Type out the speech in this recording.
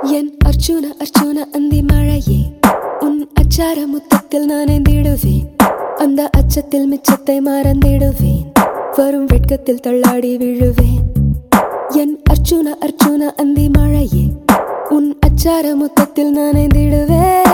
என் அர்ஜுனா அர்ஜுனா அந்தி மழையே உன் அச்சார முத்தத்தில் நான் ஐந்திடுவேன். அந்த அச்சத்தில் மிச்சத்தை மறந்திடுவேன். வரும் வெட்கத்தில் தள்ளாடி விழுவேன். என் அர்ஜுனா அர்ஜுனா அந்தி மழையே உன் அச்சார முத்தத்தில் நான் ஐந்திடுவேன்.